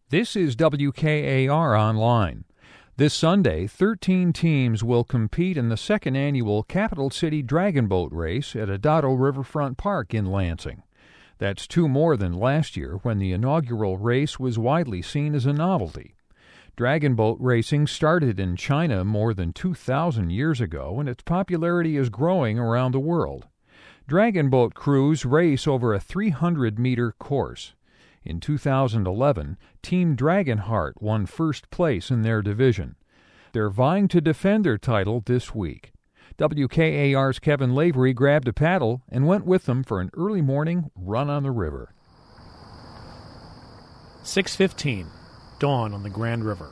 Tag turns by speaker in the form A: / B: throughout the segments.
A: This is WKAR Online. This Sunday, 13 teams will compete in the second annual Capital City Dragon Boat Race at Adado Riverfront Park in Lansing. That's two more than last year, when the inaugural race was widely seen as a novelty. Dragon boat racing started in China more than 2,000 years ago, and its popularity is growing around the world. Dragon boat crews race over a 300-meter course. In 2011, Team Dragonheart won first place in their division. They're vying to defend their title this week. WKAR's Kevin Lavery grabbed a paddle and went with them for an early morning run on the river.
B: 6:15, dawn on the Grand River.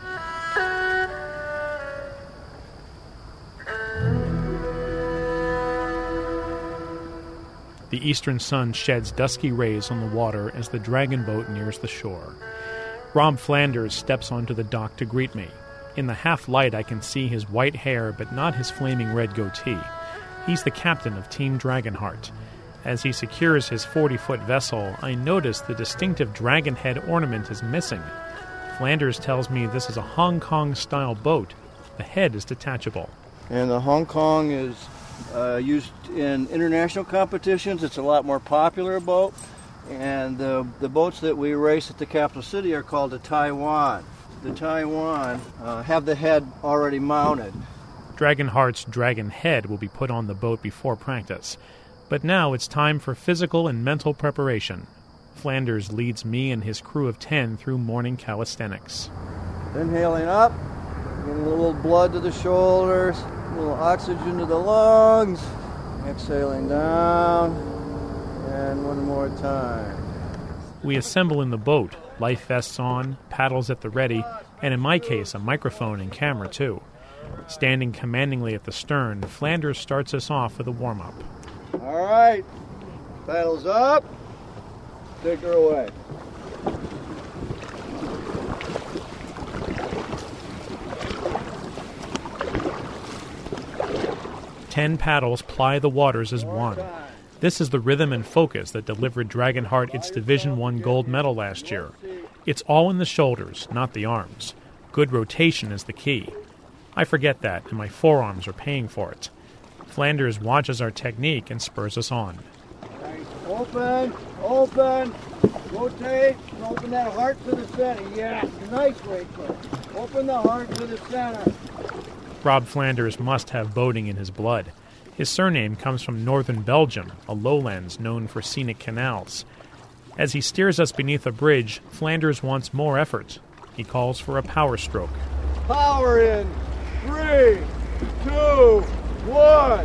B: The eastern sun sheds dusky rays on the water as the dragon boat nears the shore. Rob Flanders steps onto the dock to greet me. In the half-light I can see his white hair, but not his flaming red goatee. He's the captain of Team Dragonheart. As he secures his 40-foot vessel, I notice the distinctive dragon head ornament is missing. Flanders tells me this is a Hong Kong-style boat. The head is detachable.
C: And the Hong Kong is used in international competitions. It's a lot more popular boat. And the boats that we race at the capital city are called the Taiwan. The Taiwan have the head already mounted.
B: Dragonheart's dragon head will be put on the boat before practice. But now it's time for physical and mental preparation. Flanders leads me and his crew of 10 through morning calisthenics.
C: Inhaling up, getting a little blood to the shoulders, a little oxygen to the lungs. Exhaling down, and one more time.
B: We assemble in the boat, life vests on, paddles at the ready, and in my case, a microphone and camera too. Standing commandingly at the stern, Flanders starts us off with a warm-up.
C: All right, paddles up, take her away.
B: Ten paddles ply the waters as one. This is the rhythm and focus that delivered Dragonheart its Division I gold medal last year. It's all in the shoulders, not the arms. Good rotation is the key. I forget that, and my forearms are paying for it. Flanders watches our technique and spurs us on.
C: Right. Open, rotate, and open that heart to the center. Yeah, nice, Rachel. Open the heart to the center.
B: Rob Flanders must have boating in his blood. His surname comes from northern Belgium, a lowlands known for scenic canals. As he steers us beneath a bridge, Flanders wants more effort. He calls for a power stroke.
C: Power in 3, 2, 1.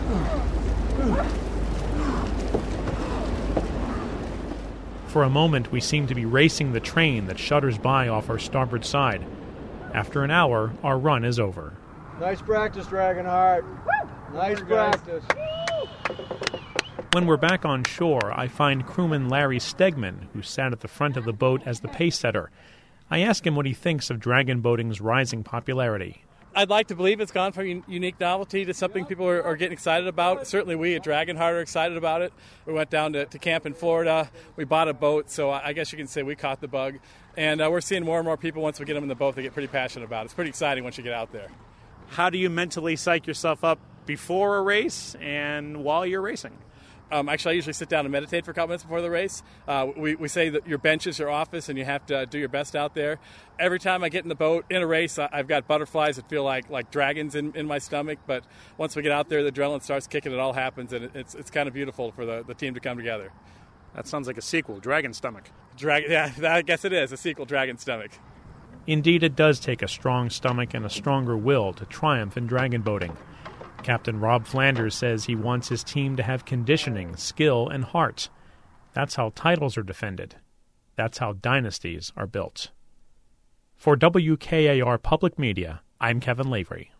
B: For a moment, we seem to be racing the train that shudders by off our starboard side. After an hour, our run is over.
C: Nice practice, Dragonheart. Nice practice.
B: When we're back on shore, I find crewman Larry Stegman, who sat at the front of the boat as the pace setter. I ask him what he thinks of dragon boating's rising popularity.
D: I'd like to believe it's gone from unique novelty to something people are getting excited about. Certainly we at Dragonheart are excited about it. We went down to camp in Florida. We bought a boat, so I guess you can say we caught the bug. And we're seeing more and more people, once we get them in the boat, they get pretty passionate about it. It's pretty exciting once you get out there.
B: How do you mentally psych yourself up before a race and while you're racing?
D: Actually, I usually sit down and meditate for a couple minutes before the race. We say that your bench is your office and you have to do your best out there. Every time I get in the boat in a race, I've got butterflies that feel like dragons in my stomach. But once we get out there, the adrenaline starts kicking, it all happens, and it's kind of beautiful for the team to come together.
B: That sounds like a sequel, Dragon Stomach.
D: Yeah, I guess it is, a sequel, Dragon Stomach.
B: Indeed, it does take a strong stomach and a stronger will to triumph in dragon boating. Captain Rob Flanders says he wants his team to have conditioning, skill, and heart. That's how titles are defended. That's how dynasties are built. For WKAR Public Media, I'm Kevin Lavery.